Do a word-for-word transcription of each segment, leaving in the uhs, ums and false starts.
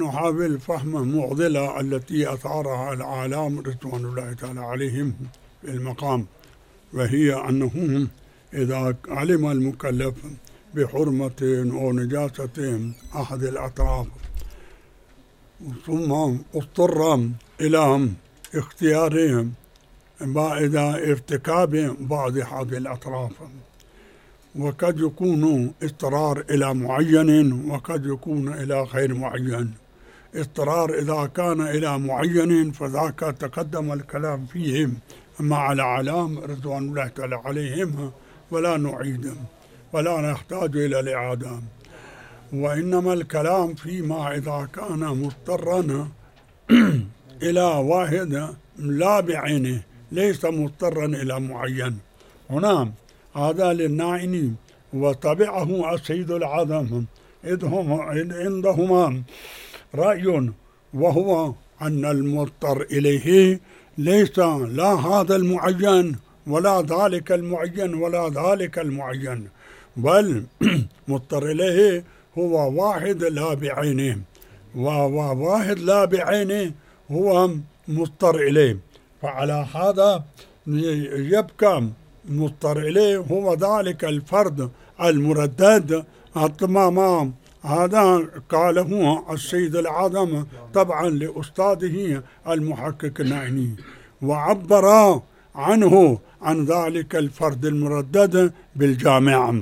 نحاول فهم المعضلة التي أثارها العالم رضوان الله تعالى عليهم في المقام، وهي أنه إذا علم المكلف بحرمة أو نجاسة أحد الأطراف ثم اضطر إلى اختيارهم بعد ارتكاب بعض هذه الأطراف، وقد يكون اضطرار إلى معين وقد يكون إلى غير معين. اضطرار إذا كان إلى معين فذاك تقدم الكلام فيه مع العلام رضوان الله تعالى عليهم، ولا نعيد ولا نحتاج إلى الإعادة، وإنما الكلام فيما إذا كان مضطرا إلى واحد لا بعينه ليس مضطرا إلى معين. هنا هذا للنائني وتبعه السيد العظم إذ هم عندهما رأي، وهو أن المضطر إليه ليس لا هذا المعين ولا ذلك المعين ولا ذلك المعين، بل مضطر إليه هو واحد لا بعينه، وواحد لا بعينه هو مضطر إليه. فعلى هذا يبقى مضطر إليه هو ذلك الفرد المردد تماما. هذا قاله السيد العظم طبعا لأستاذه المحقق النائني، وعبر عنه عن ذلك الفرد المردد بالجامع.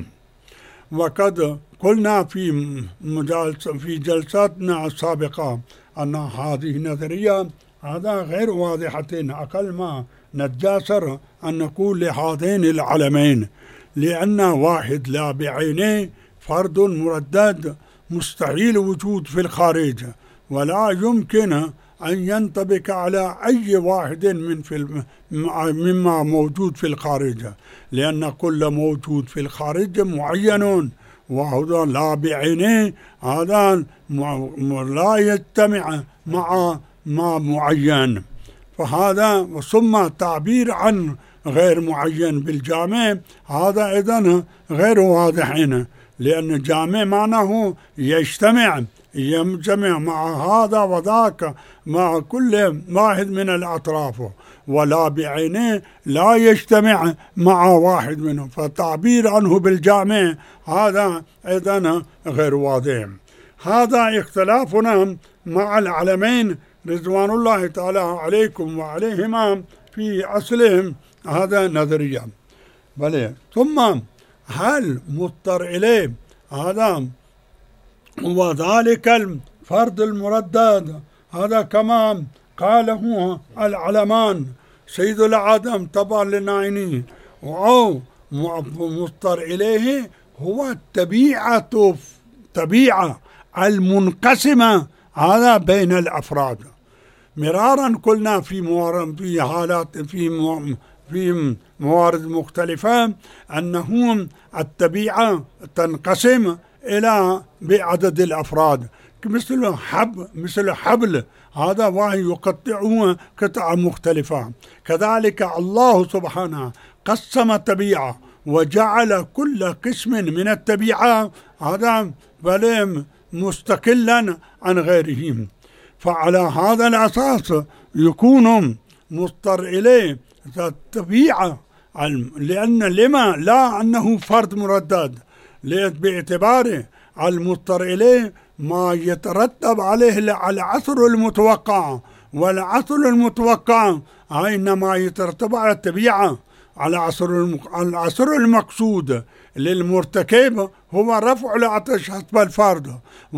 وقد قلنا في في جلساتنا السابقة أن هذه النظرية هذا غير واضحة، أقل ما نتجاسر أن نقول لهذين العلمين، لأن واحد لا بعينه فرد مردد مستحيل وجود في الخارج، ولا يمكن أن ينطبق على أي واحد من في مما موجود في الخارج، لأن كل موجود في الخارج معين، وهذا لا بعينه هذا لا يجتمع مع ما معين. فهذا ثم تعبير عن غير معين بالجامع هذا إذن غير واضح هنا، لأن الجامع معناه يجتمع يجتمع مع هذا وذاك مع كل واحد من الأطراف، ولا بعينه لا يجتمع مع واحد منهم، فالتعبير عنه بالجامع هذا أيضا غير واضح. هذا اختلافنا مع العلمين رضوان الله تعالى عليكم وعليهما في أصلهم هذا نظريا. بل ثم هل مضطر إليه هذا هو ذلك الفرد المردد؟ هذا كما قاله العلمان سيد العدم طبعا للنائني، أو مضطر إليه هو الطبيعة طبيعة المنقسمة هذا بين الأفراد. مرارا قلنا في موارد في حالات في في موارد مختلفة أنه الطبيعة تنقسم إلى بعدد الأفراد، مثل حب مثل حبل هذا واحد يقطعه قطع مختلفة. كذلك الله سبحانه قسم الطبيعة وجعل كل قسم من الطبيعة هذا بل مستقلا عن غيرهم. فعلى هذا الأساس يكون مضطر إليه الطبيعة، لأن لما لا أنه فرد مردد، باعتباره المضطر إليه ما يترتب عليه العصر المتوقع، والعصر المتوقع إنما يترتب على الطبيعة، على العصر المقصود للمرتكب هو رفع العطش حسب الفرد،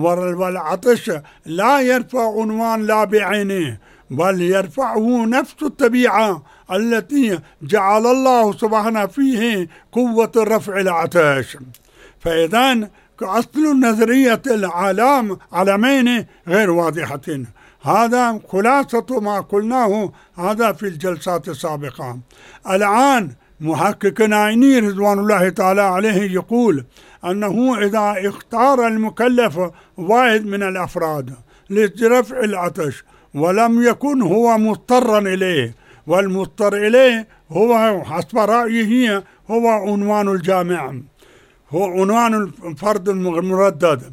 والعطش لا يرفع عنوان لا بعينه، بل يرفعه نفس الطبيعة التي جعل الله سبحانه فيه قوة رفع العطش. فإذن أصل نظرية العالم علمين غير واضحة. هذا خلاصة ما قلناه هذا في الجلسات السابقة. الآن محقق نائني رضوان الله تعالى عليه يقول أنه إذا اختار المكلف واحد من الأفراد لرفع العطش ولم يكن هو مضطرا إليه، والمضطر إليه هو حسب رأيه هو عنوان الجامع، هو عنوان الفرد المردد،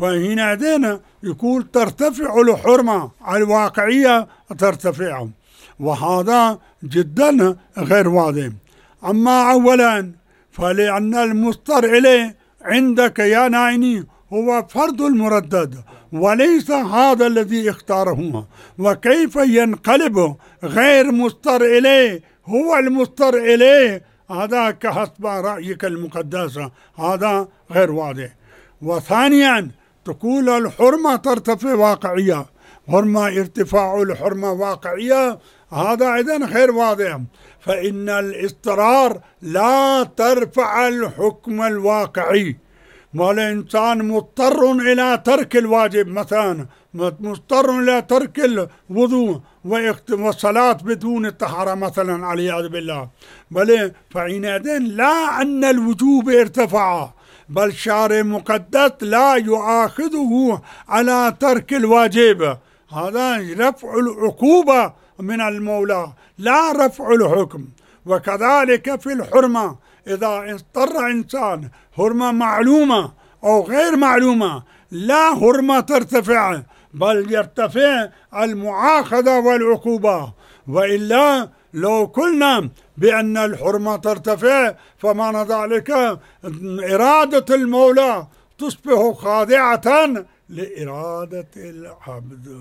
فهنا يقول ترتفع الحرمة الواقعية ترتفع، وهذا جدا غير واضح. أما أولا فلأن المضطر إليه عندك يا نايني هو فرد المردد وليس هذا الذي اختاره، وكيف ينقلب غير مضطر إليه هو المضطر إليه؟ هذا كحسب رأيك المقدس، هذا غير واضح. وثانيا تقول الحرمة ترتفع واقعية، حرمة ارتفاع الحرمة واقعية، هذا أيضا غير واضح، فإن الاضطرار لا ترفع الحكم الواقعي. والإنسان مضطر إلى ترك الواجب، مثلا مضطر إلى ترك الوضوء والصلاة بدون الطهارة مثلا علياذ بالله، بل فحينئذ لا أن الوجوب ارتفع، بل شارع مقدس لا يؤاخذه على ترك الواجب، هذا رفع العقوبة من المولى لا رفع الحكم. وكذلك في الحرمة، إذا اضطر إنسان حرمة معلومة أو غير معلومة لا حرمة ترتفع، بل يرتفع المعاخذة والعقوبة. وإلا لو قلنا بأن الحرمة ترتفع فمعنى ذلك إرادة المولى تصبح خاضعة لإرادة العبد،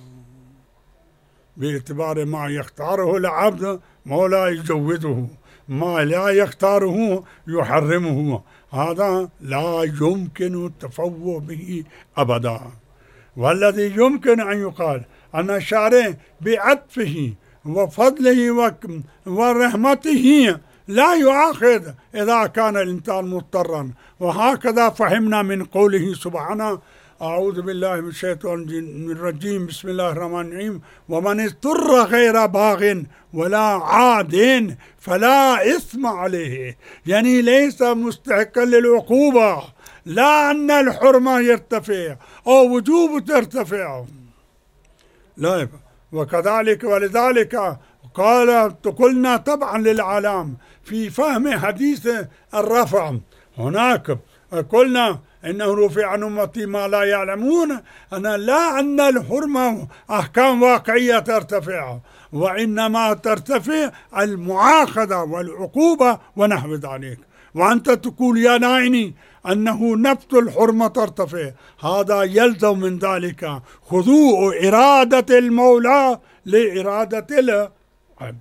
باعتبار ما يختاره العبد مولا يجوزه، ما لا يختاره يحرمه، هذا لا يمكن التفوه به أبدا. والذي يمكن أن يقال أن الشارع بعطفه وفضله ورحمته لا يؤاخذ إذا كان الإنسان مضطرا، وهكذا فهمنا من قوله سبحانه: أعوذ بالله من الشيطان الرجيم، بسم الله الرحمن الرحيم: ومن اضطر غير باغ ولا عاد فلا إثم عليه، يعني ليس مستحقا للعقوبة، لا أن الحرمة يرتفع أو وجوب ترتفع، لا. وكذلك ولذلك قال قلنا طبعا للعالم في فهم حديث الرفع، هناك قلنا إنه رفع عن أمتي ما لا يعلمون، أنا لا أن الحرمة أحكام واقعية ترتفع، وإنما ترتفع المعاخذة والعقوبة ونحو ذلك. وأنت تقول يا نايني أنه نفس الحرمة ترتفع، هذا يلزم من ذلك خضوع إرادة المولى لإرادة العبد،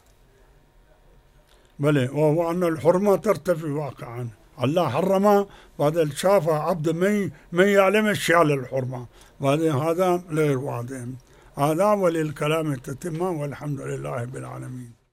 بل وهو أن الحرمة ترتفع واقعا. الله حرمه وهذا شاف عبد من من يعلم الشيء للحرمة، وهذا غير واضح. هذا وللكلام التتمة، والحمد لله رب العالمين.